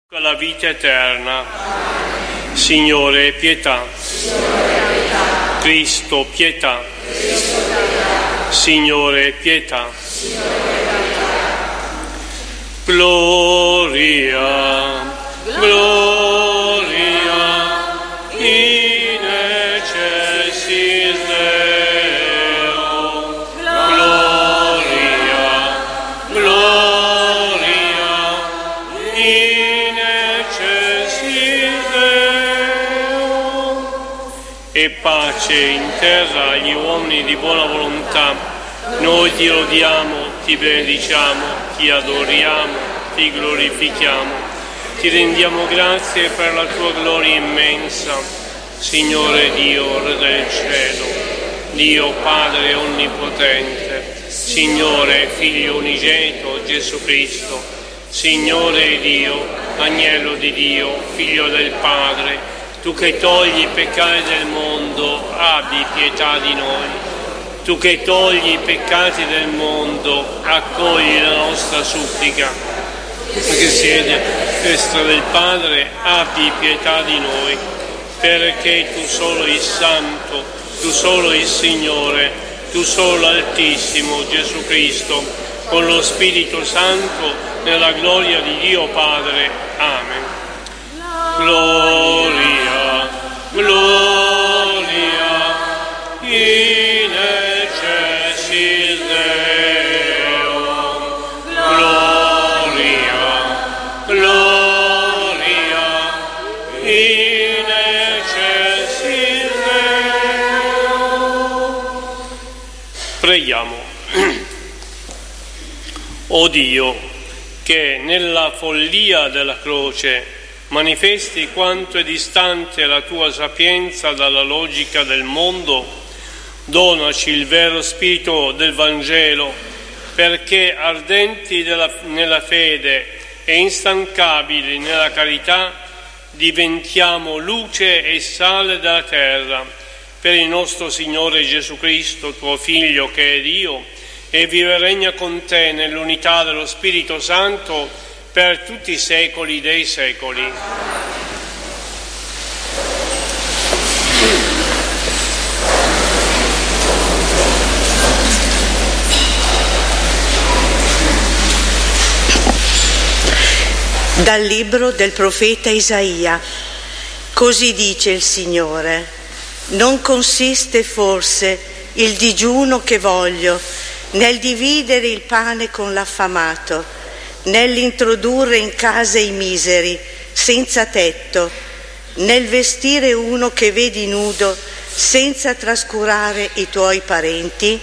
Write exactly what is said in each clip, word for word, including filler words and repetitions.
La vita eterna. Signore, pietà. Cristo, pietà. Signore, pietà. Gloria, gloria in excelsis Deo. Gloria, gloria in e pace in terra agli uomini di buona volontà. Noi ti lodiamo, ti benediciamo, ti adoriamo, ti glorifichiamo, ti rendiamo grazie per la tua gloria immensa, Signore Dio, Re del cielo, Dio Padre onnipotente, Signore Figlio unigenito Gesù Cristo, Signore Dio, Agnello di Dio, Figlio del Padre, tu che togli i peccati del mondo, abbi pietà di noi. Tu che togli i peccati del mondo, accogli la nostra supplica. Tu che siedi a destra del Padre, abbi pietà di noi, perché tu solo il Santo, tu solo il Signore, tu solo l'Altissimo Gesù Cristo, con lo Spirito Santo, nella gloria di Dio Padre. Amen. Gloria, gloria in excelsis Deo. Gloria, gloria in excelsis Deo. Preghiamo. O Dio, che nella follia della croce manifesti quanto è distante la tua sapienza dalla logica del mondo, donaci il vero spirito del Vangelo, perché ardenti della, nella fede e instancabili nella carità diventiamo luce e sale della terra, per il nostro Signore Gesù Cristo, tuo Figlio, che è Dio, e vive e regna con te nell'unità dello Spirito Santo, per tutti i secoli dei secoli. Dal libro del profeta Isaia. Così dice il Signore: non consiste forse il digiuno che voglio nel dividere il pane con l'affamato, nell'introdurre in casa i miseri, senza tetto, nel vestire uno che vedi nudo, senza trascurare i tuoi parenti?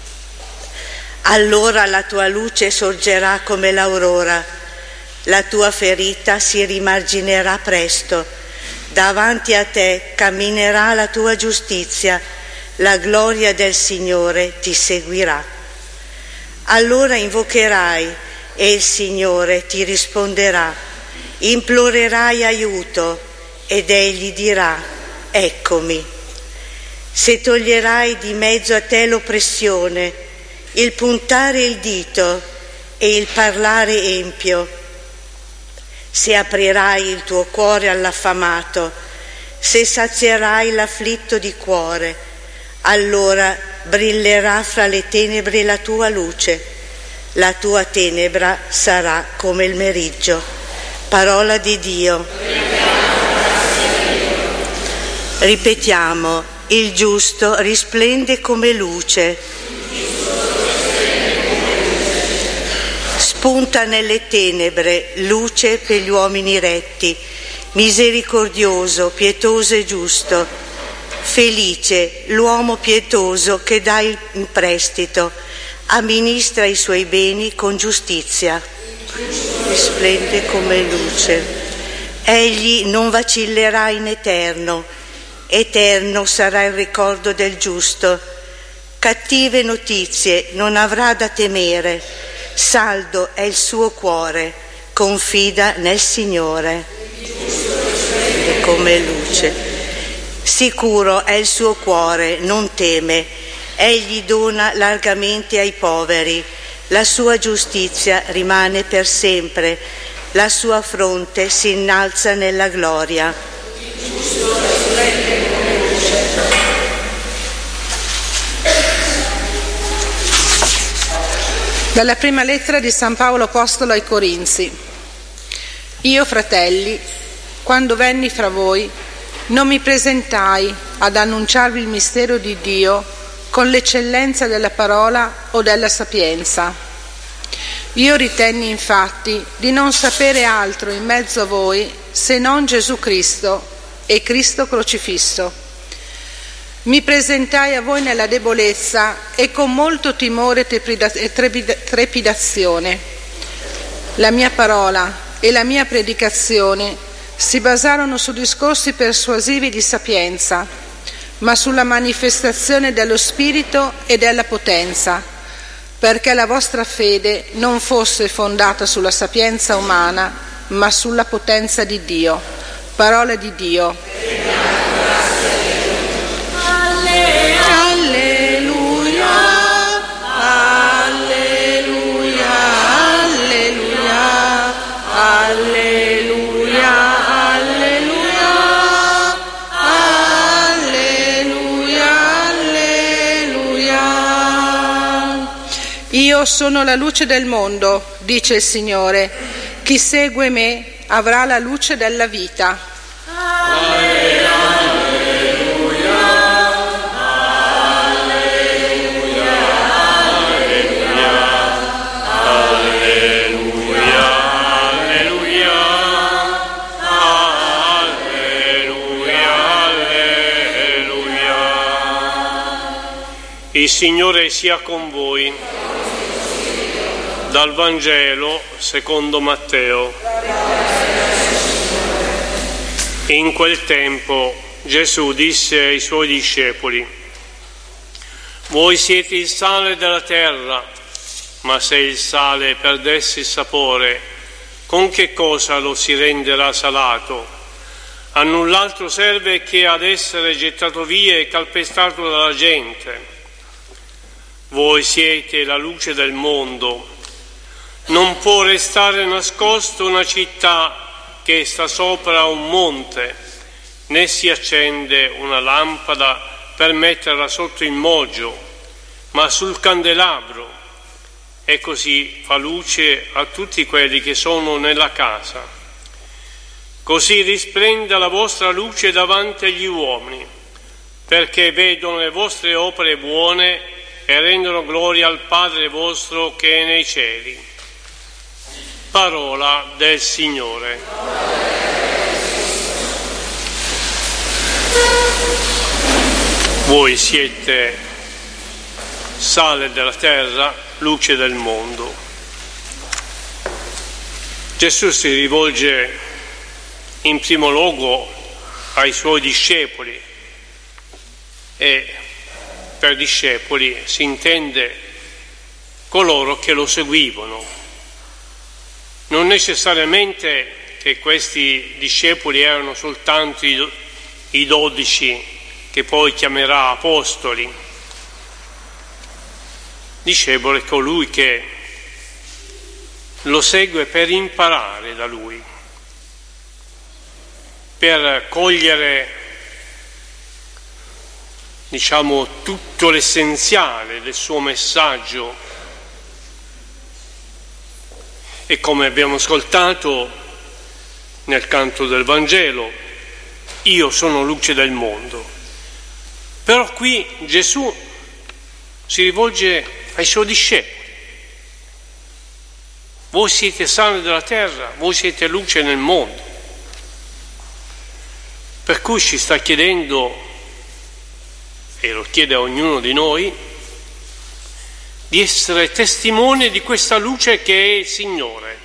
Allora la tua luce sorgerà come l'aurora, la tua ferita si rimarginerà presto, davanti a te camminerà la tua giustizia, la gloria del Signore ti seguirà. Allora invocherai e il Signore ti risponderà, implorerai aiuto ed Egli dirà: eccomi. Se toglierai di mezzo a te l'oppressione, il puntare il dito e il parlare empio, se aprirai il tuo cuore all'affamato, se sazierai l'afflitto di cuore, allora brillerà fra le tenebre la tua luce. La tua tenebra sarà come il meriggio. Parola di Dio. Ripetiamo: il giusto risplende come luce. Spunta nelle tenebre, luce per gli uomini retti. Misericordioso, pietoso e giusto. Felice l'uomo pietoso che dà in prestito, amministra i suoi beni con giustizia, risplende come luce. Egli non vacillerà in eterno, eterno sarà il ricordo del giusto. Cattive notizie non avrà da temere, saldo è il suo cuore, confida nel Signore. Risplende come luce. Sicuro è il suo cuore, non teme. Egli dona largamente ai poveri, la sua giustizia rimane per sempre, la sua fronte si innalza nella gloria. Dalla prima lettera di San Paolo Apostolo ai Corinzi. Io, fratelli, quando venni fra voi, non mi presentai ad annunciarvi il mistero di Dio con l'eccellenza della parola o della sapienza. Io ritenni infatti di non sapere altro in mezzo a voi se non Gesù Cristo e Cristo crocifisso. Mi presentai a voi nella debolezza e con molto timore e trepidazione. La mia parola e la mia predicazione si basarono su discorsi persuasivi di sapienza, ma sulla manifestazione dello Spirito e della potenza, perché la vostra fede non fosse fondata sulla sapienza umana, ma sulla potenza di Dio. Parola di Dio. Alleluia, alleluia, alleluia, alleluia, alleluia, alleluia, alleluia. Io sono la luce del mondo, dice il Signore. Chi segue me avrà la luce della vita. Alleluia. Il Signore sia con voi. Dal Vangelo secondo Matteo. In quel tempo Gesù disse ai suoi discepoli: voi siete il sale della terra, ma se il sale perdesse il sapore, con che cosa lo si renderà salato? A null'altro serve che ad essere gettato via e calpestato dalla gente. Voi siete la luce del mondo. Non può restare nascosta una città che sta sopra un monte, né si accende una lampada per metterla sotto il moggio, ma sul candelabro, e così fa luce a tutti quelli che sono nella casa. Così risplenda la vostra luce davanti agli uomini, perché vedono le vostre opere buone e rendono gloria al Padre vostro che è nei cieli. Parola del Signore. Voi siete sale della terra, luce del mondo. Gesù si rivolge in primo luogo ai suoi discepoli, e per discepoli si intende coloro che lo seguivano. Non necessariamente che questi discepoli erano soltanto i, i dodici che poi chiamerà apostoli. Discepolo è colui che lo segue per imparare da lui, per cogliere, diciamo, tutto l'essenziale del suo messaggio. E come abbiamo ascoltato nel canto del Vangelo, io sono luce del mondo. Però qui Gesù si rivolge ai suoi discepoli. Voi siete sale della terra, voi siete luce nel mondo. Per cui ci sta chiedendo, e lo chiede a ognuno di noi, di essere testimone di questa luce che è il Signore,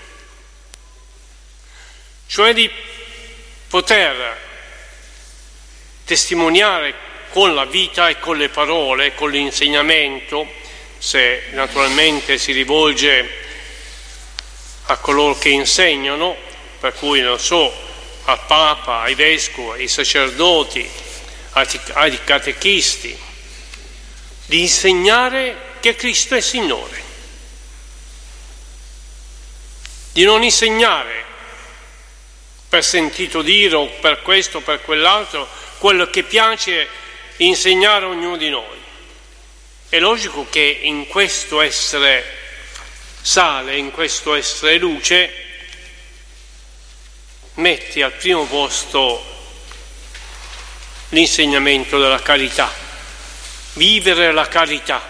cioè di poter testimoniare con la vita e con le parole, con l'insegnamento, se naturalmente si rivolge a coloro che insegnano, per cui non so, al Papa, ai vescovi, ai sacerdoti, ai catechisti, di insegnare che Cristo è Signore, di non insegnare per sentito dire o per questo o per quell'altro, quello che piace insegnare a ognuno di noi. È logico che in questo essere sale, in questo essere luce, metti al primo posto l'insegnamento della carità, vivere la carità.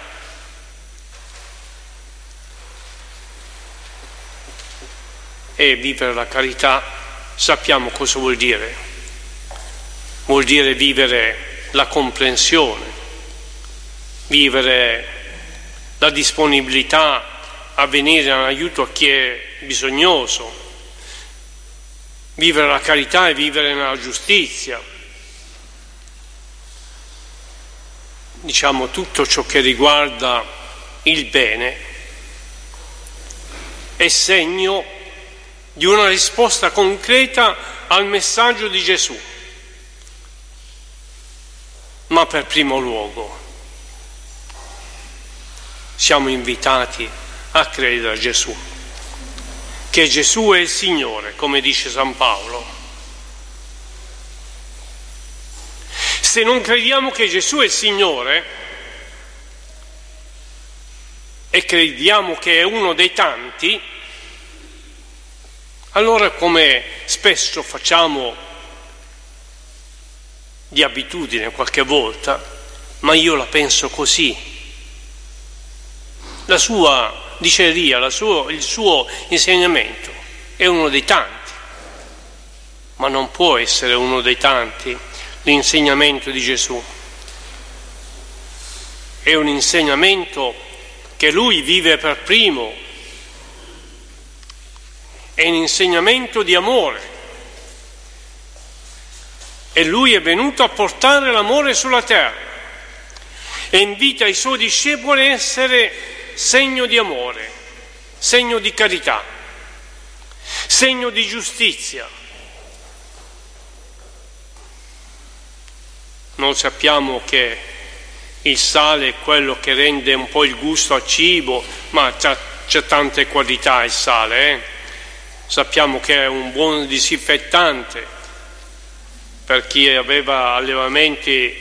E vivere la carità sappiamo cosa vuol dire. Vuol dire vivere la comprensione, vivere la disponibilità a venire in aiuto a chi è bisognoso. Vivere la carità e vivere nella giustizia. Diciamo tutto ciò che riguarda il bene è segno di una risposta concreta al messaggio di Gesù, ma per primo luogo siamo invitati a credere a Gesù, che Gesù è il Signore, come dice San Paolo. Se non crediamo che Gesù è il Signore e crediamo che è uno dei tanti, allora, come spesso facciamo di abitudine qualche volta, ma io la penso così, la sua diceria, la sua, il suo insegnamento è uno dei tanti, ma non può essere uno dei tanti l'insegnamento di Gesù. È un insegnamento che Lui vive per primo, è un insegnamento di amore e Lui è venuto a portare l'amore sulla terra e invita i Suoi discepoli a essere segno di amore, segno di carità, segno di giustizia. Noi sappiamo che il sale è quello che rende un po' il gusto al cibo, ma c'ha, c'ha tante qualità il sale, eh? Sappiamo che è un buon disinfettante per chi aveva allevamenti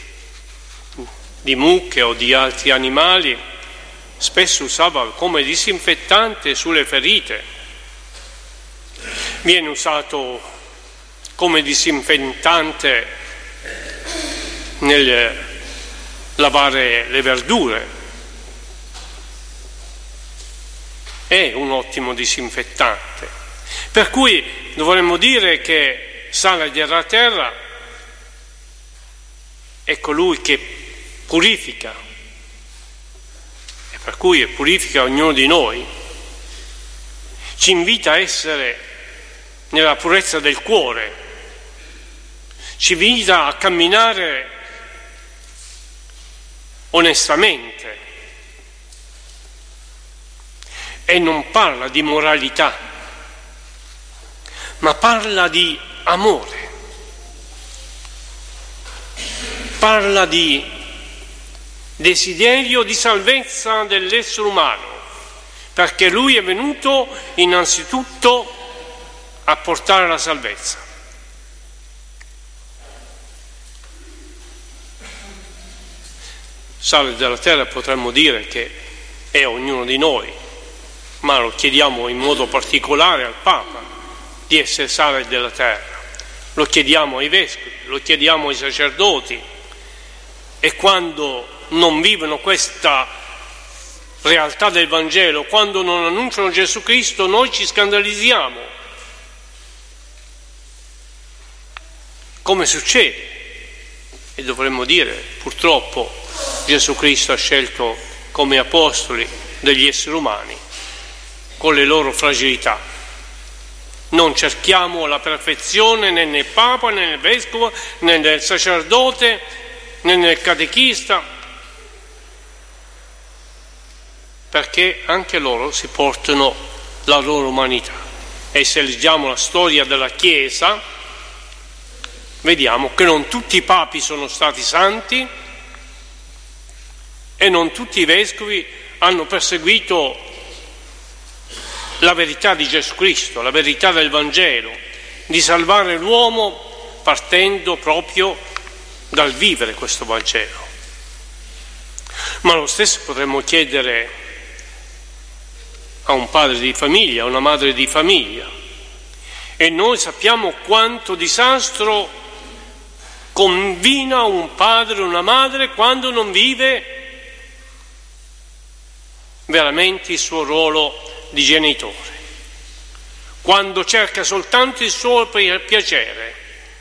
di mucche o di altri animali, spesso usava come disinfettante sulle ferite. Viene usato come disinfettante nel lavare le verdure. È un ottimo disinfettante. Per cui dovremmo dire che sale della terra è colui che purifica, e per cui purifica ognuno di noi, ci invita a essere nella purezza del cuore, ci invita a camminare onestamente e non parla di moralità, ma parla di amore, parla di desiderio di salvezza dell'essere umano, perché Lui è venuto innanzitutto a portare la salvezza. Sale della terra potremmo dire che è ognuno di noi, ma lo chiediamo in modo particolare al Papa di essere sale della terra, lo chiediamo ai vescovi, lo chiediamo ai sacerdoti, e quando non vivono questa realtà del Vangelo, quando non annunciano Gesù Cristo, noi ci scandalizziamo. Come succede? E dovremmo dire, purtroppo Gesù Cristo ha scelto come apostoli degli esseri umani con le loro fragilità. Non cerchiamo la perfezione né nel Papa, né nel Vescovo, né nel sacerdote, né nel catechista, perché anche loro si portano la loro umanità. E se leggiamo la storia della Chiesa, vediamo che non tutti i papi sono stati santi e non tutti i vescovi hanno perseguito la verità di Gesù Cristo, la verità del Vangelo, di salvare l'uomo partendo proprio dal vivere questo Vangelo. Ma lo stesso potremmo chiedere a un padre di famiglia, a una madre di famiglia. E noi sappiamo quanto disastro combina un padre o una madre quando non vive veramente il suo ruolo di genitore, quando cerca soltanto il suo piacere,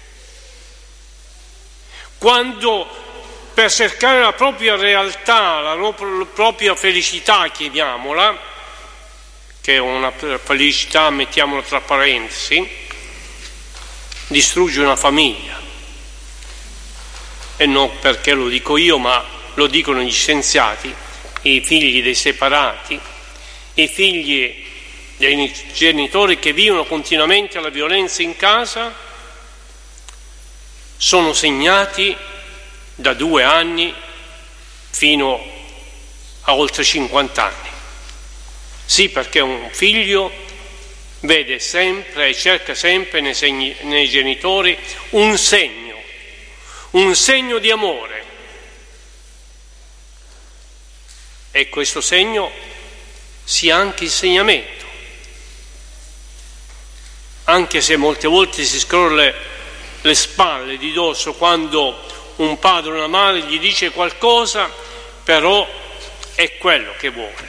quando per cercare la propria realtà, la propria felicità, chiamiamola, che è una felicità, mettiamola tra parentesi, distrugge una famiglia. E non perché lo dico io, ma lo dicono gli scienziati, i figli dei separati, i figli dei genitori che vivono continuamente la violenza in casa, sono segnati da due anni fino a oltre cinquanta anni. Sì, perché un figlio vede sempre e cerca sempre nei, segni, nei genitori un segno, un segno di amore. E questo segno sia anche insegnamento, anche se molte volte si scrolla le spalle di dosso quando un padre o una madre gli dice qualcosa, però è quello che vuole.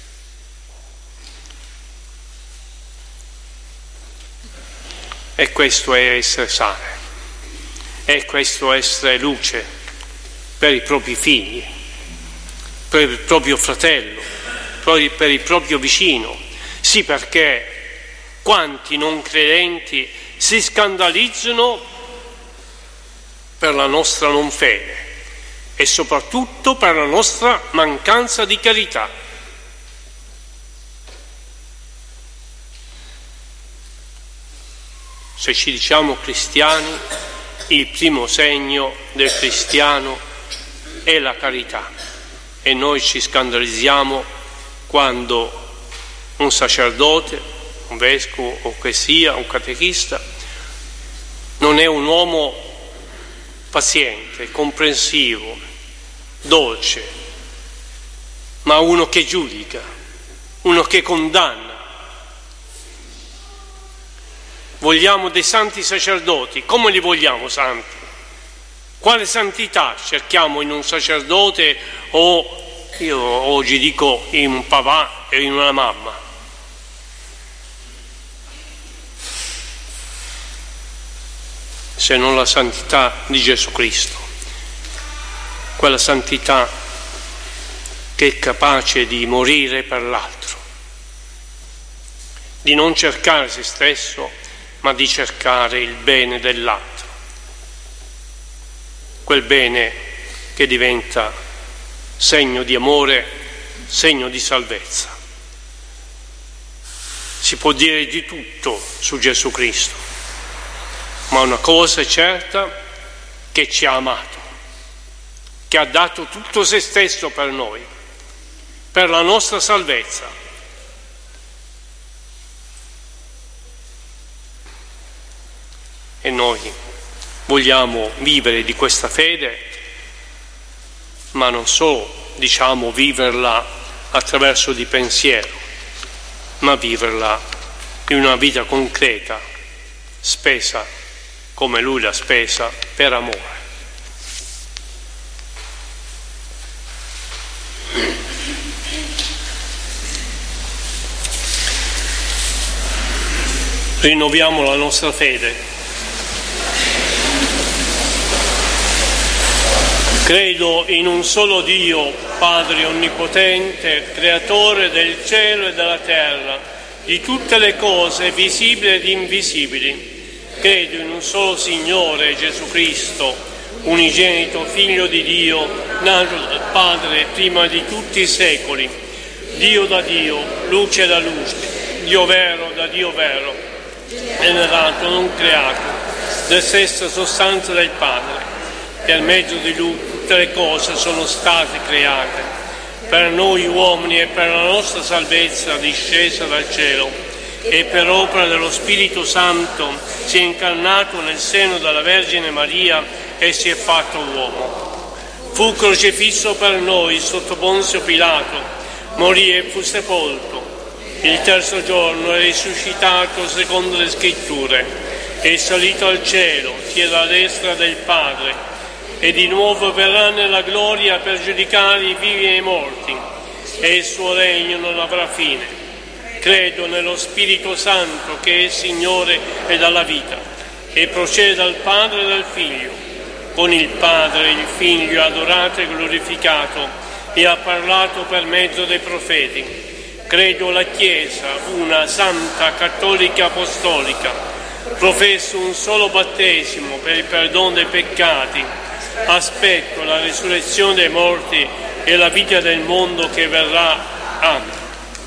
E questo è essere sale, e questo è essere luce per i propri figli, per il proprio fratello, per il proprio vicino. Sì, perché quanti non credenti si scandalizzano per la nostra non fede e soprattutto per la nostra mancanza di carità. Se ci diciamo cristiani, il primo segno del cristiano è la carità, e noi ci scandalizziamo quando un sacerdote, un vescovo o che sia, un catechista, non è un uomo paziente, comprensivo, dolce, ma uno che giudica, uno che condanna. Vogliamo dei santi sacerdoti. Come li vogliamo santi? Quale santità cerchiamo in un sacerdote o, io oggi dico, in un papà e in una mamma? Se non la santità di Gesù Cristo, quella santità che è capace di morire per l'altro, di non cercare se stesso, ma di cercare il bene dell'altro, quel bene che diventa segno di amore, segno di salvezza. Si può dire di tutto su Gesù Cristo, ma una cosa è certa, che ci ha amato, che ha dato tutto se stesso per noi, per la nostra salvezza. E noi vogliamo vivere di questa fede, ma non solo, diciamo, viverla attraverso di pensiero, ma viverla in una vita concreta, spesa come Lui l'ha spesa, per amore. Rinnoviamo la nostra fede. Credo in un solo Dio, Padre onnipotente, creatore del cielo e della terra, di tutte le cose visibili ed invisibili. Credo in un solo Signore, Gesù Cristo, unigenito Figlio di Dio, nato dal Padre prima di tutti i secoli, Dio da Dio, luce da luce, Dio vero da Dio vero, generato, non creato, della stessa sostanza del Padre. Per mezzo di Lui tutte le cose sono state create, per noi uomini e per la nostra salvezza discesa dal cielo, e per opera dello Spirito Santo si è incarnato nel seno della Vergine Maria e si è fatto uomo. Fu crocifisso per noi sotto Ponzio Pilato, morì e fu sepolto. Il terzo giorno è risuscitato secondo le Scritture, è salito al cielo, siede alla destra del Padre, e di nuovo verrà nella gloria per giudicare i vivi e i morti, e il suo regno non avrà fine. Credo nello Spirito Santo che è Signore e dalla vita, e procede dal Padre e dal Figlio. Con il Padre il Figlio è adorato e glorificato, e ha parlato per mezzo dei profeti. Credo la Chiesa, una santa, cattolica, apostolica. Professo un solo battesimo per il perdono dei peccati. Aspetto la risurrezione dei morti e la vita del mondo che verrà. Amen.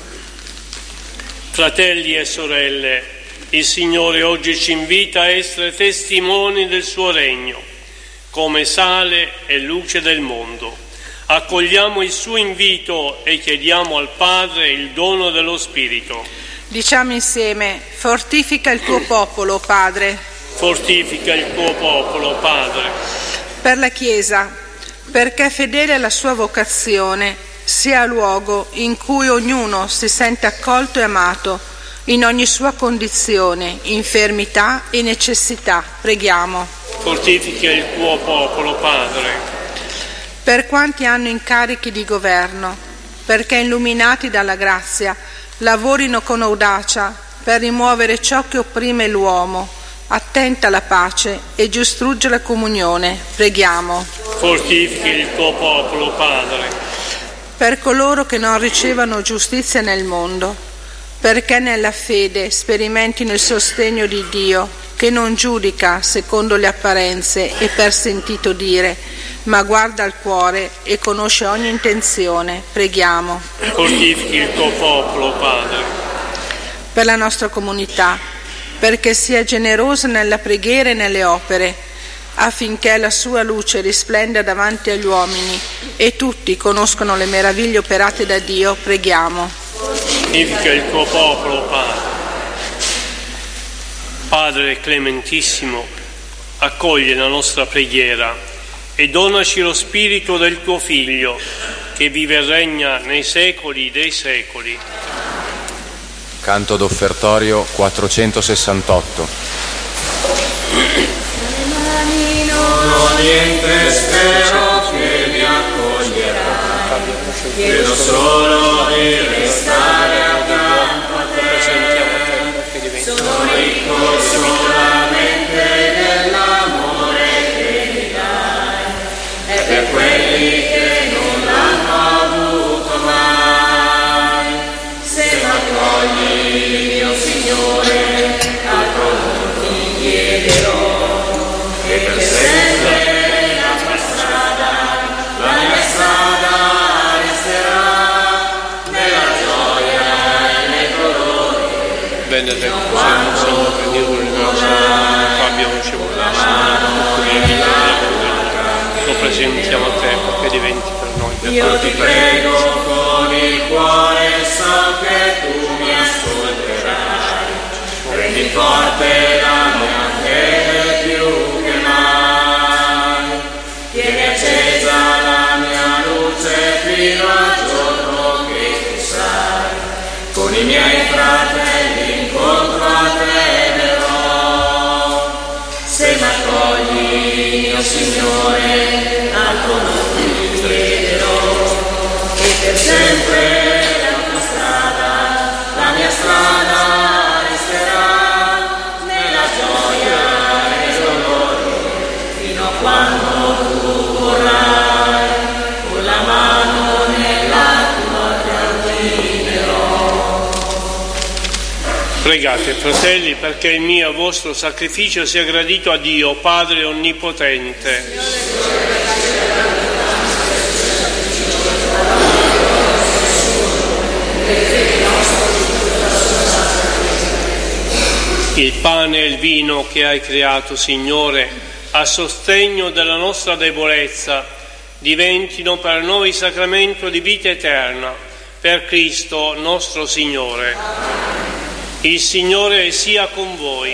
Fratelli e sorelle, il Signore oggi ci invita a essere testimoni del suo regno, come sale e luce del mondo. Accogliamo il suo invito e chiediamo al Padre il dono dello Spirito. Diciamo insieme: fortifica il tuo popolo, Padre. Fortifica il tuo popolo, Padre. Per la Chiesa, perché fedele alla sua vocazione, sia luogo in cui ognuno si sente accolto e amato in ogni sua condizione, infermità e necessità. Preghiamo. Fortifica il tuo popolo, Padre. Per quanti hanno incarichi di governo, perché illuminati dalla grazia lavorino con audacia per rimuovere ciò che opprime l'uomo, attenta alla pace e distrugge la comunione. Preghiamo. Fortifica il tuo popolo, Padre. Per coloro che non ricevano giustizia nel mondo, perché nella fede sperimentino il sostegno di Dio, che non giudica secondo le apparenze e per sentito dire, ma guarda al cuore e conosce ogni intenzione. Preghiamo. Fortifichi il tuo popolo, Padre. Per la nostra comunità, perché sia generosa nella preghiera e nelle opere, affinché la sua luce risplenda davanti agli uomini e tutti conoscono le meraviglie operate da Dio. Preghiamo. Fortifica il tuo popolo, Padre. Padre clementissimo, accoglie la nostra preghiera e donaci lo spirito del tuo Figlio, che vive e regna nei secoli dei secoli. Canto d'offertorio quattrocentosessantotto. Non niente spero che mi accoglierai, chiedo solo di restare accanto a te. Sono ricco solamente dell'amore che mi dai, e per quelli che non l'hanno avuto mai. Se m'accogli, mio Signore, altro non ti chiederò, e per sempre la tua strada, la mia strada resterà, nella gioia e nei dolori. Benedetto siamo, Signore, per Dio glorioso, Fabio ricevuto la lo presentiamo a te perché diventi per noi. Io ti prego con il cuore, so che tu mi ascolterai, prendi forte la mia fede più che mai, tieni accesa la mia luce fino al giorno che tu sarai, con i miei fratelli incontro a te verrò. Se m'accogli, mio Signore, altro non ti chiederò, e per sempre la tua strada, la mia strada resterà, nella gioia e nei dolori, fino a quando tu vorrai, con la mano nella tua terminerò. Pregate, fratelli, perché il mio e vostro sacrificio sia gradito a Dio, Padre Onnipotente. Il pane e il vino che hai creato, Signore, a sostegno della nostra debolezza, diventino per noi sacramento di vita eterna, per Cristo nostro Signore. Il Signore sia con voi.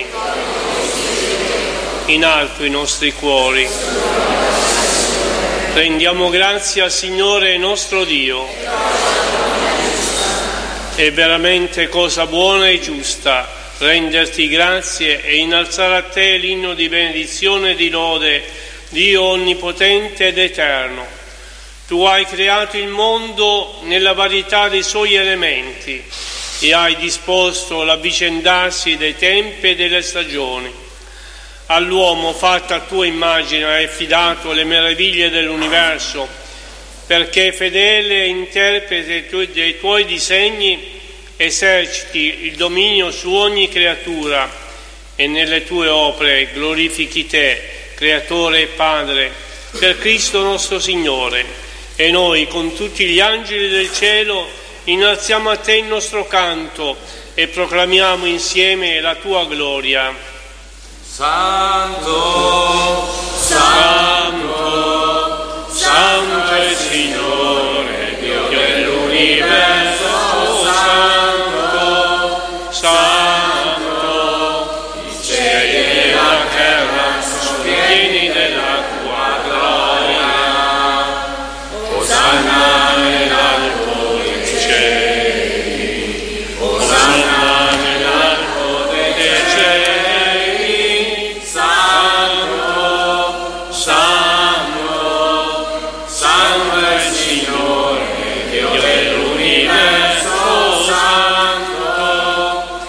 In alto i nostri cuori. Rendiamo grazie al Signore nostro Dio. È veramente cosa buona e giusta renderti grazie e innalzare a te l'inno di benedizione e di lode, Dio onnipotente ed eterno. Tu hai creato il mondo nella varietà dei suoi elementi e hai disposto l'avvicendarsi dei tempi e delle stagioni. All'uomo, fatto a tua immagine, hai affidato le meraviglie dell'universo, perché fedele interprete dei tuoi disegni eserciti il dominio su ogni creatura e nelle tue opere glorifichi te, Creatore e Padre, per Cristo nostro Signore. E noi, con tutti gli angeli del cielo, innalziamo a te il nostro canto e proclamiamo insieme la tua gloria. Santo, Santo, Santo è il Signore, Dio dell'universo, Santo, Santo, i cieli e la terra sono pieni della tua gloria. Osanna nell'alto dei cieli, Osanna nell'alto dei cieli, Santo, Santo, Santo è il Signore, Dio dell'universo, Santo,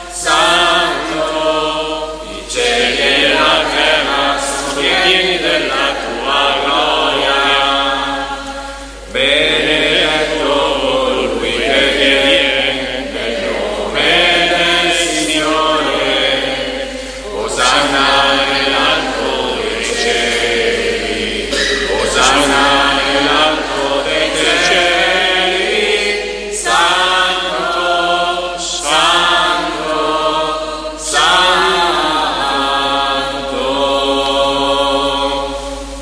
Santo, i cieli e la terra sono pieni della tua gloria. Benedetto colui che viene nel nome del Signore, Osanna nell'alto dei cieli, Osanna nell'alto dei cieli, Santo, Santo, Santo.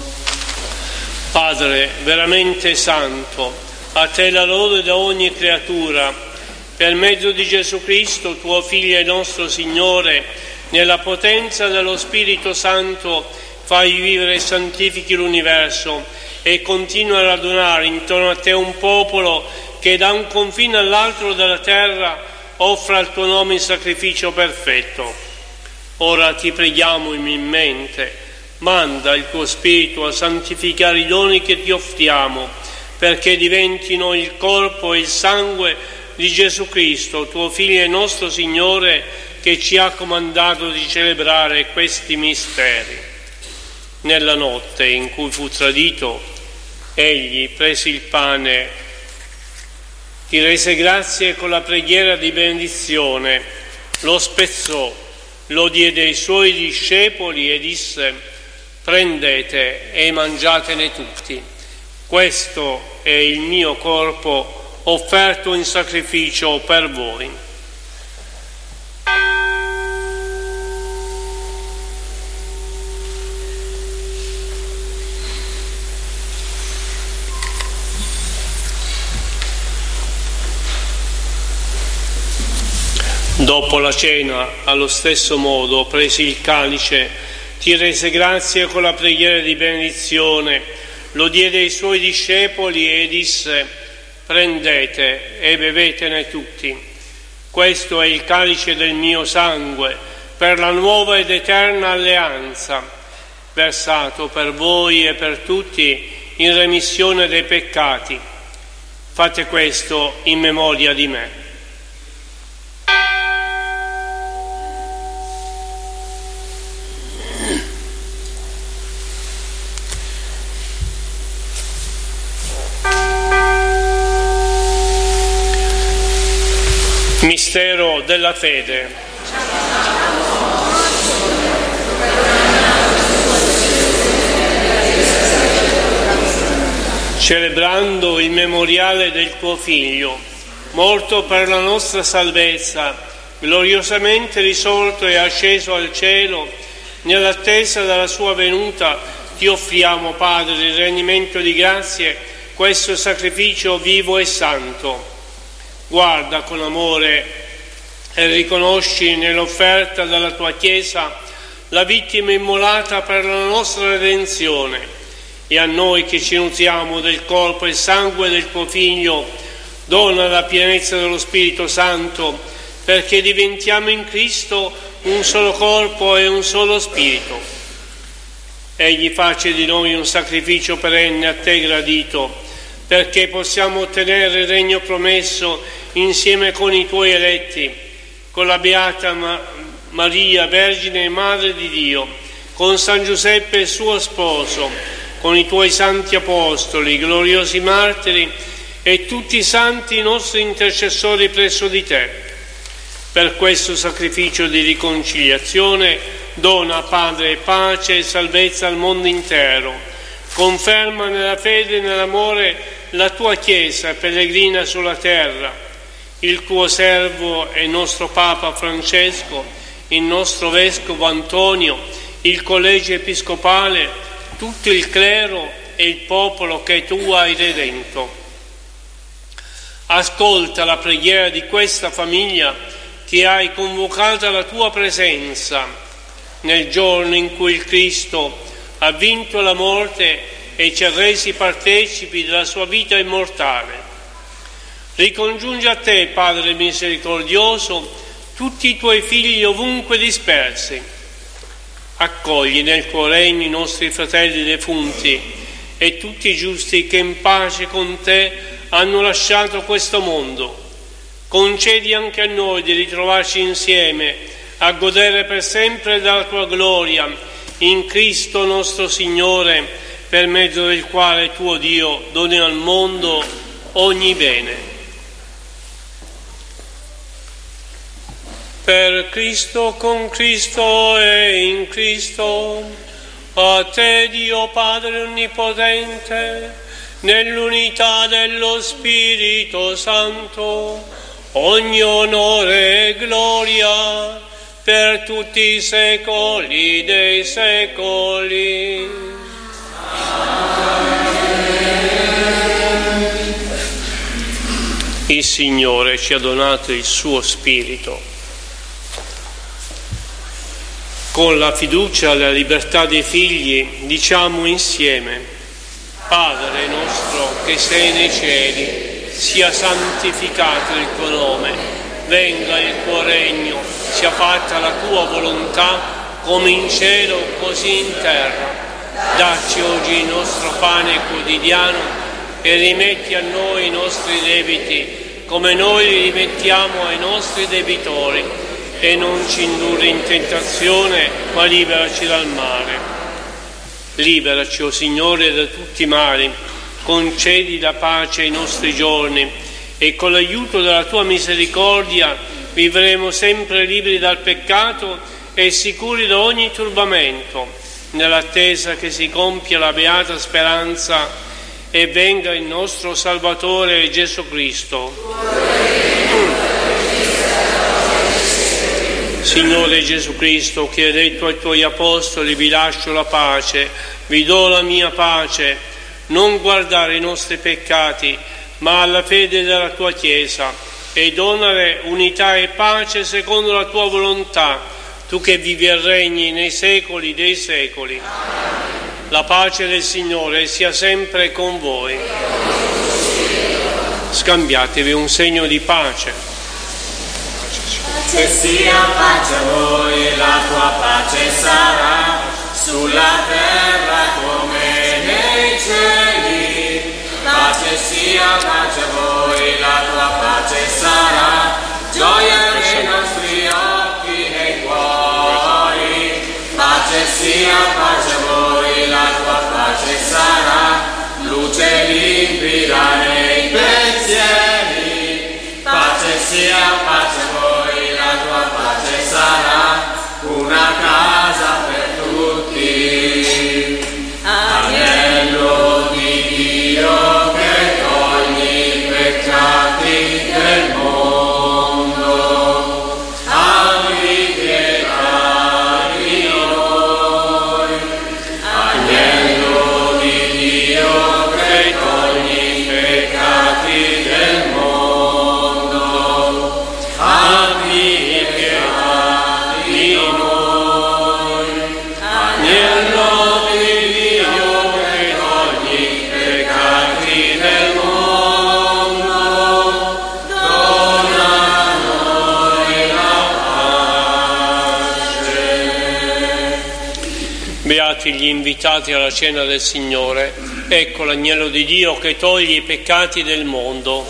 Padre veramente santo, a te la lode da ogni creatura, per mezzo di Gesù Cristo, tuo Figlio e nostro Signore, nella potenza dello Spirito Santo, fai vivere e santifichi l'universo e continua a radunare intorno a te un popolo che da un confine all'altro della terra offra al tuo nome il sacrificio perfetto. Ora ti preghiamo umilmente, manda il tuo Spirito a santificare i doni che ti offriamo, perché diventino il corpo e il sangue di Gesù Cristo, tuo Figlio e nostro Signore, che ci ha comandato di celebrare questi misteri. Nella notte in cui fu tradito, egli prese il pane, ti rese grazie con la preghiera di benedizione, lo spezzò, lo diede ai suoi discepoli e disse: prendete e mangiatene tutti. Questo è il mio corpo offerto in sacrificio per voi. Dopo la cena, allo stesso modo, presi il calice, ti rese grazie con la preghiera di benedizione, lo diede ai suoi discepoli e disse: prendete e bevetene tutti. Questo è il calice del mio sangue, per la nuova ed eterna alleanza, versato per voi e per tutti in remissione dei peccati. Fate questo in memoria di me. Mistero della fede. Celebrando il memoriale del tuo Figlio, morto per la nostra salvezza, gloriosamente risorto e asceso al cielo, nell'attesa della sua venuta, ti offriamo, Padre, il rendimento di grazie, questo sacrificio vivo e santo. Guarda con amore e riconosci nell'offerta della tua Chiesa la vittima immolata per la nostra redenzione, e a noi che ci nutriamo del corpo e sangue del tuo Figlio dona la pienezza dello Spirito Santo, perché diventiamo in Cristo un solo corpo e un solo Spirito. Egli faccia di noi un sacrificio perenne a te gradito, perché possiamo ottenere il regno promesso insieme con i tuoi eletti, con la Beata Ma- Maria, Vergine e Madre di Dio, con San Giuseppe suo sposo, con i tuoi santi apostoli, gloriosi martiri e tutti i santi nostri intercessori presso di te. Per questo sacrificio di riconciliazione dona, Padre, pace e salvezza al mondo intero. Conferma nella fede e nell'amore la tua Chiesa pellegrina sulla terra, il tuo servo e nostro Papa Francesco, il nostro Vescovo Antonio, il Collegio Episcopale, tutto il clero e il popolo che tu hai redento. Ascolta la preghiera di questa famiglia che hai convocato alla tua presenza nel giorno in cui il Cristo ha vinto la morte e ci ha resi partecipi della sua vita immortale. Ricongiungi a te, Padre misericordioso, tutti i tuoi figli ovunque dispersi. Accogli nel tuo regno i nostri fratelli defunti e tutti i giusti che in pace con te hanno lasciato questo mondo. Concedi anche a noi di ritrovarci insieme a godere per sempre della tua gloria in Cristo nostro Signore, per mezzo del quale tuo Dio doni al mondo ogni bene. Per Cristo, con Cristo e in Cristo, a te Dio Padre Onnipotente, nell'unità dello Spirito Santo, ogni onore e gloria per tutti i secoli dei secoli. Il Signore ci ha donato il suo Spirito. Con la fiducia alla libertà dei figli diciamo insieme: Padre nostro che sei nei cieli, sia santificato il tuo nome, venga il tuo regno, sia fatta la tua volontà come in cielo così in terra. Dacci oggi il nostro pane quotidiano e rimetti a noi i nostri debiti come noi li rimettiamo ai nostri debitori, e non ci indurre in tentazione, ma liberaci dal male. Liberaci, o Signore, da tutti i mali, concedi la pace ai nostri giorni e con l'aiuto della tua misericordia vivremo sempre liberi dal peccato e sicuri da ogni turbamento, nell'attesa che si compia la beata speranza e venga il nostro Salvatore Gesù Cristo. Signore Gesù Cristo, che hai detto ai tuoi apostoli: vi lascio la pace, vi do la mia pace, non guardare i nostri peccati, ma alla fede della tua Chiesa, e donare unità e pace secondo la tua volontà, tu che vivi e regni nei secoli dei secoli. La pace del Signore sia sempre con voi. Scambiatevi un segno di pace. Che sia pace a voi, la tua pace sarà sulla terra come nei cieli. Pace sia pace a voi, la tua pace sarà gioia nei nostri occhi, nei cuori. Pace sia pace a voi, la tua pace sarà luce limpida nei pensieri. Pace sia pace a voi, la tua pace sarà una casa per tutti. Agnello di Dio che togli i peccati Beati gli invitati alla cena del Signore. Ecco l'agnello di Dio che toglie i peccati del mondo.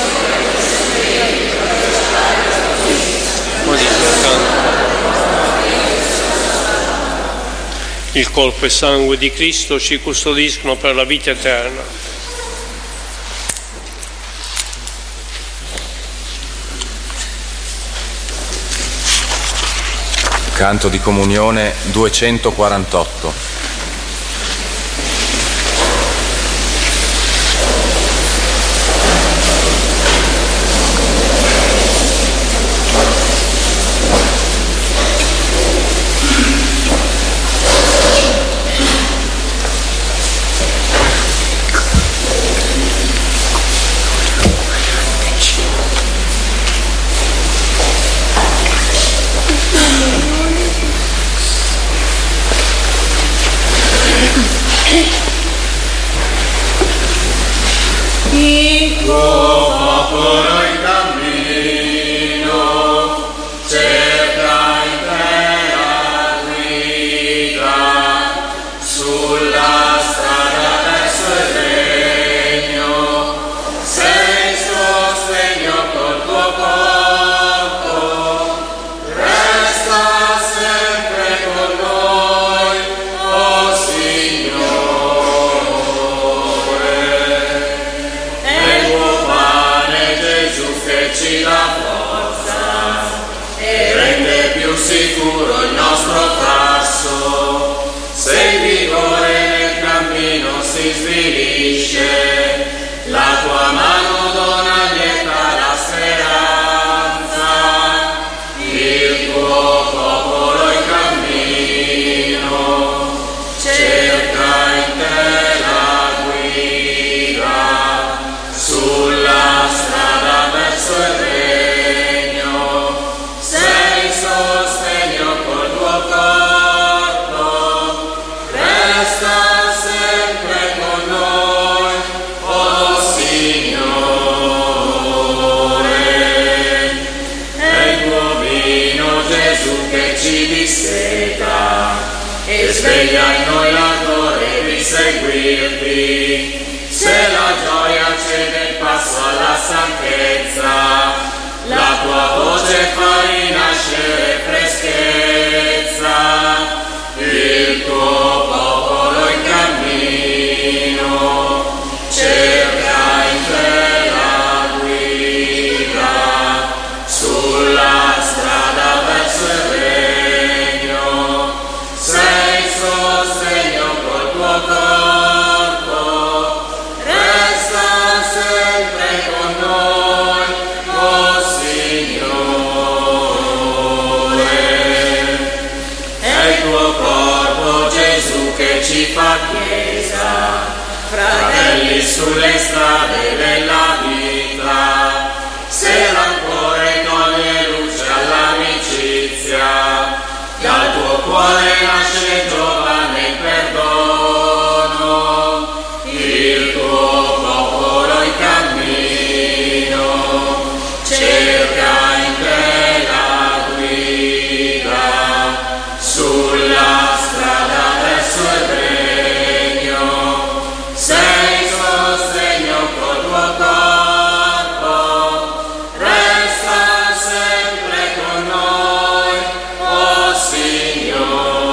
Il corpo e sangue di Cristo ci custodiscono per la vita eterna. Canto di comunione duecentoquarantotto. Sulle strade della vita, se l'amore toglie luce all'amicizia, dal tuo cuore nasce giovane il perdono, il tuo popolo in cammino, cerca in te la guida, sulla strada verso il regno, sei Signore.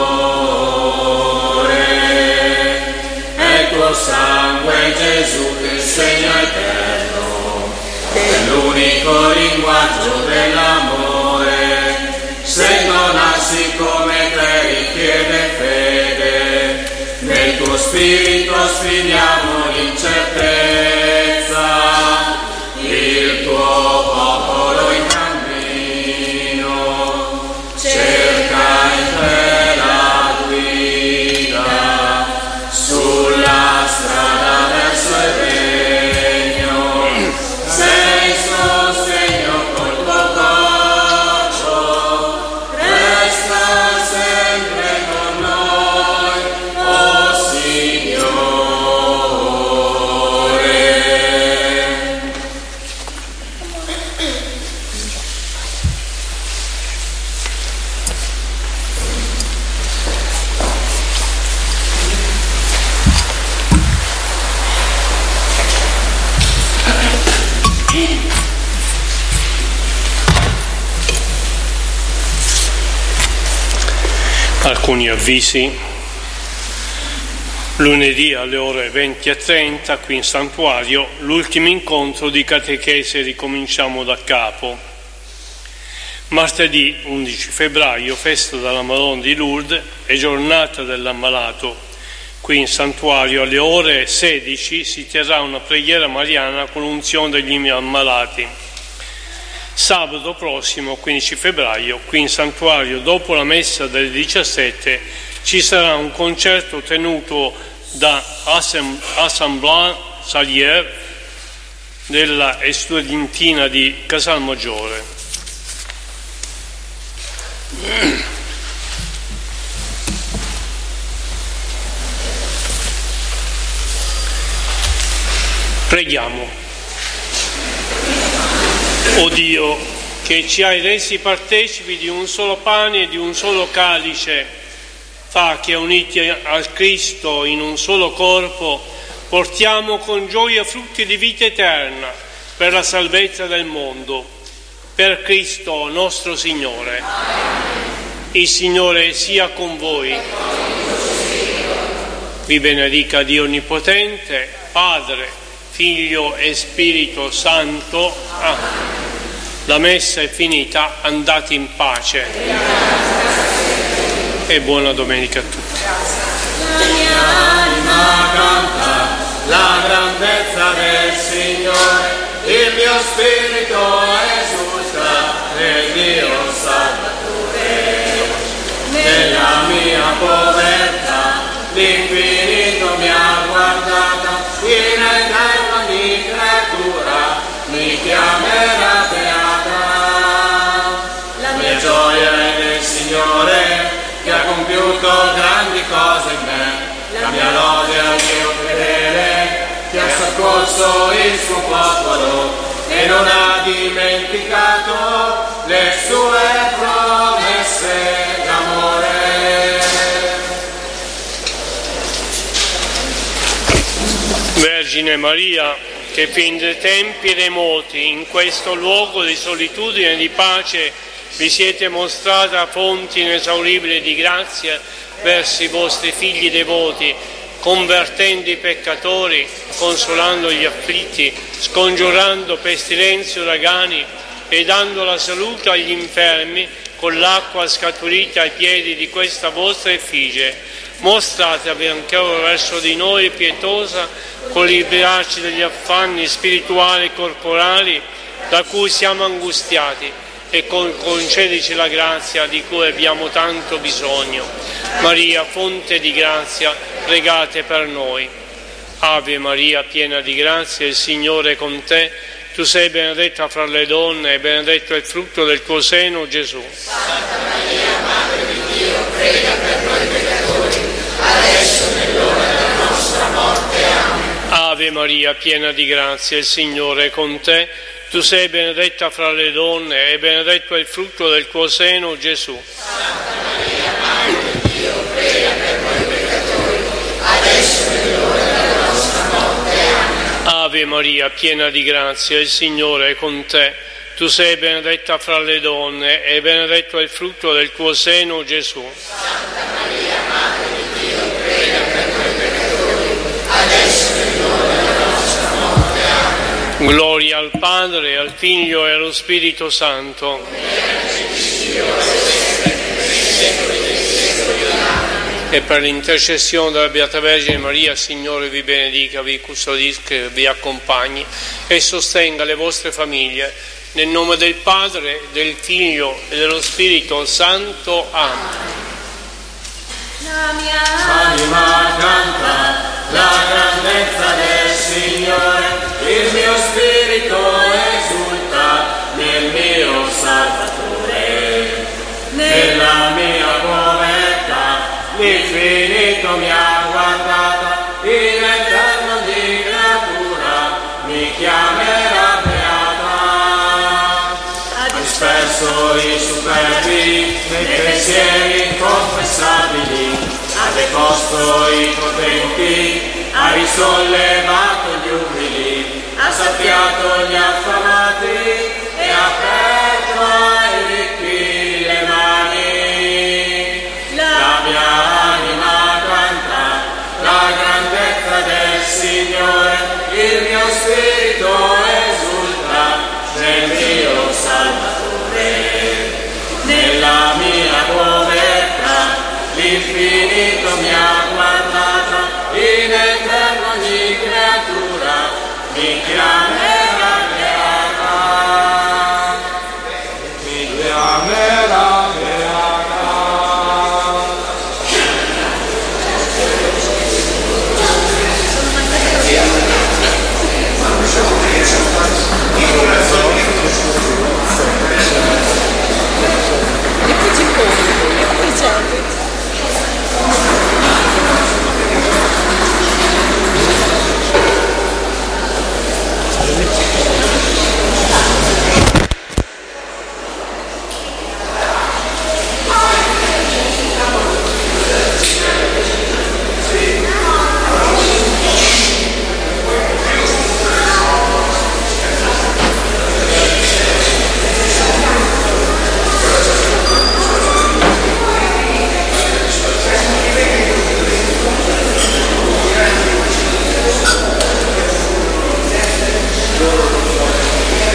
Alcuni avvisi. Lunedì alle ore venti e trenta qui in santuario l'ultimo incontro di catechesi, ricominciamo da capo. Martedì undici febbraio festa della Madonna di Lourdes e giornata dell'ammalato. Qui in santuario alle ore sedici si terrà una preghiera mariana con l'unzione degli ammalati. Sabato prossimo, quindici febbraio, qui in santuario, dopo la messa delle diciassette, ci sarà un concerto tenuto da Assemblée Salière della Estudiantina di Casalmaggiore. Preghiamo. O Dio, che ci hai resi partecipi di un solo pane e di un solo calice, fa che uniti al Cristo in un solo corpo portiamo con gioia frutti di vita eterna per la salvezza del mondo. Per Cristo nostro Signore. Il Signore sia con voi. Vi benedica Dio Onnipotente, Padre, Figlio e Spirito Santo. Ah. La messa è finita, andate in pace. E buona domenica a tutti. La mia anima canta la grandezza del Signore, il mio spirito esulta nel Dio Salvatore. Nella mia povertà l'infinito mi ha guardata, in eterna ogni creatura mi chiamerà beata. La mia gioia è nel Signore che ha compiuto grandi cose in me, la mia lode al Dio fedele che ha soccorso il suo popolo e non ha dimenticato le sue promesse d'amore. Vergine Maria, che fin dai tempi remoti in questo luogo di solitudine e di pace vi siete mostrata fonte inesauribile di grazia verso i vostri figli devoti, convertendo i peccatori, consolando gli afflitti, scongiurando pestilenze e uragani e dando la salute agli infermi con l'acqua scaturita ai piedi di questa vostra effigie. Mostratevi anche ora verso di noi pietosa, con liberarci dagli affanni spirituali e corporali da cui siamo angustiati, e concedici la grazia di cui abbiamo tanto bisogno. Maria, fonte di grazia, pregate per noi. Ave Maria, piena di grazia, il Signore è con te. Tu sei benedetta fra le donne e benedetto è il frutto del tuo seno, Gesù. Santa Maria, Madre di Dio, prega per noi peccatori, adesso e nell'ora della nostra morte. Amen. Ave Maria, piena di grazia, il Signore è con te. Tu sei benedetta fra le donne e benedetto è il frutto del tuo seno, Gesù. Santa Maria, Madre di Dio, prega per noi peccatori, adesso e nell'ora della nostra morte. Amen. Ave Maria, piena di grazia, il Signore è con te. Tu sei benedetta fra le donne e benedetto è il frutto del tuo seno, Gesù. Santa Maria, Madre di Dio, prega per noi peccatori, adesso e nell'ora della nostra morte. Amen. Gloria al Padre, al Figlio e allo Spirito Santo. E per l'intercessione della Beata Vergine Maria, Signore vi benedica, vi custodisca, vi accompagni e sostenga le vostre famiglie. Nel nome del Padre, del Figlio e dello Spirito Santo. Amen. La mia anima canta la grandezza del Signore, il mio spirito esulta nel mio Salvatore. Nella mia povertà l'infinito mi ha guardata, in eterno di creatura mi chiamerà beata. Ha disperso i superbi nei pensieri inconfessabili, ha deposto i potenti, ha risollevato gli umili, ha saziato gli affamati e ha aperto ai ricchi le mani. La mi ha guardata, in eterno ogni creatura mi chiamerà beata, mi chiamerà beata.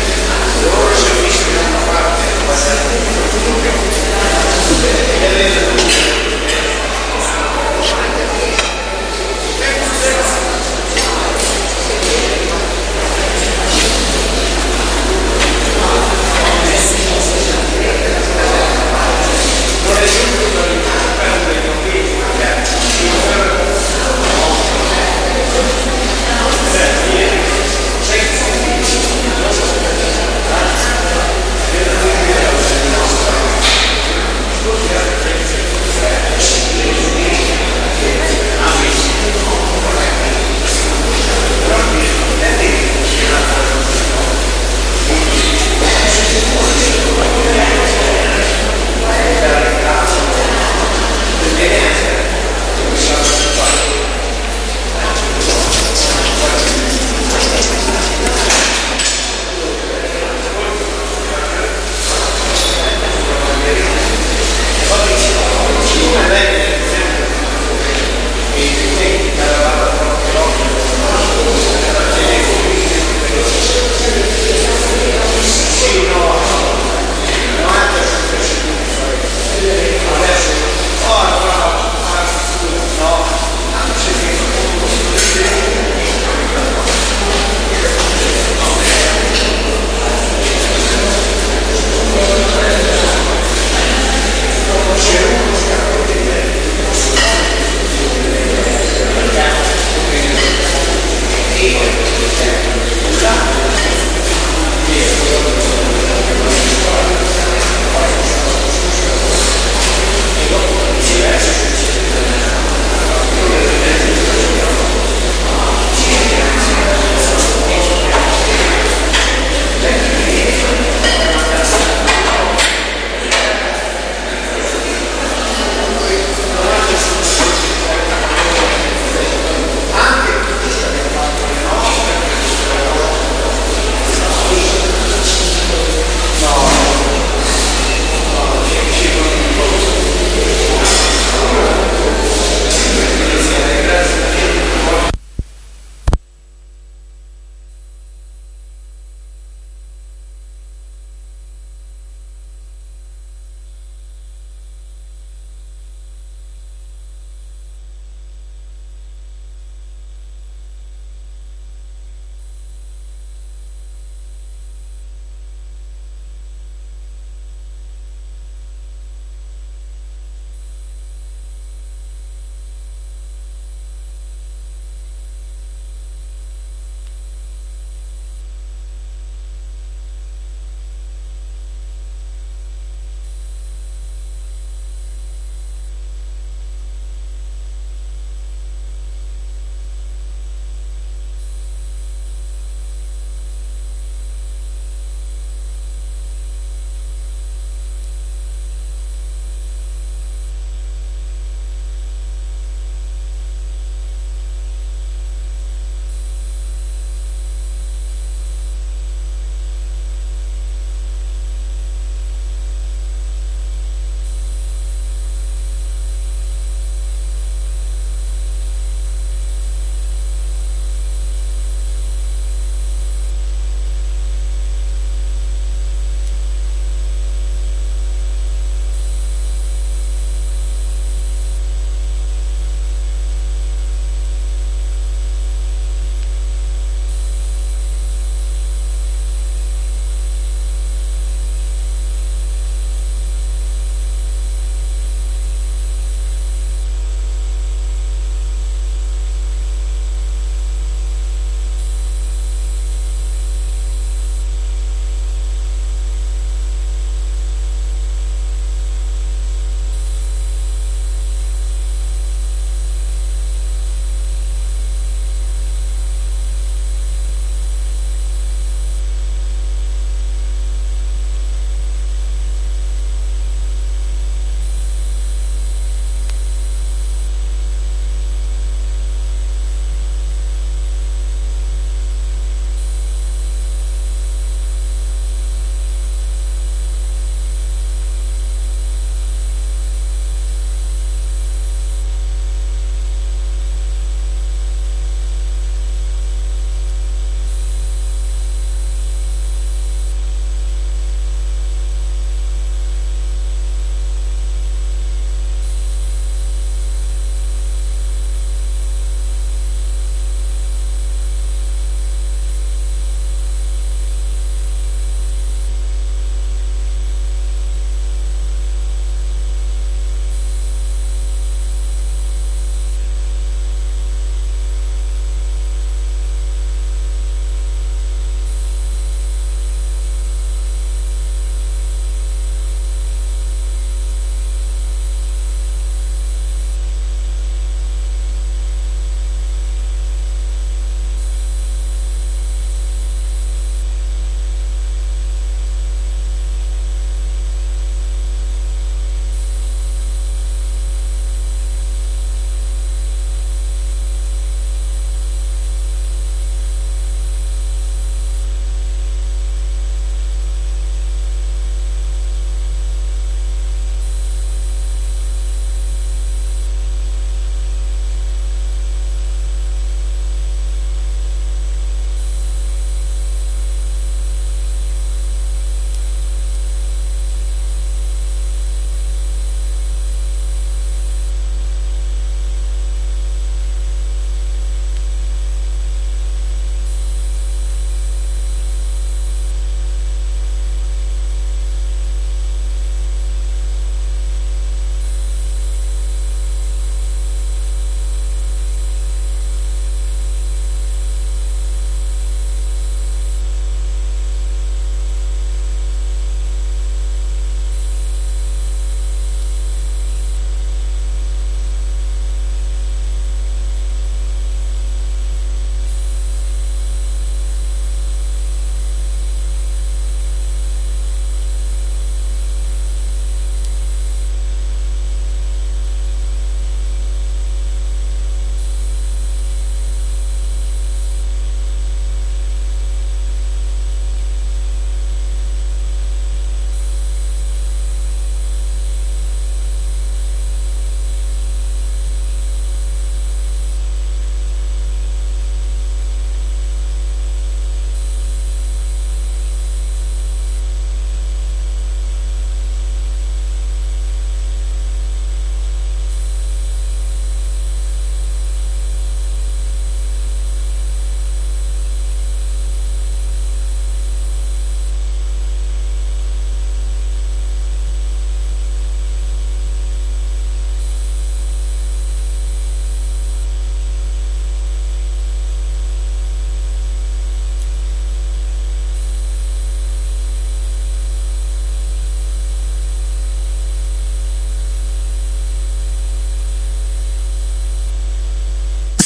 Thank you.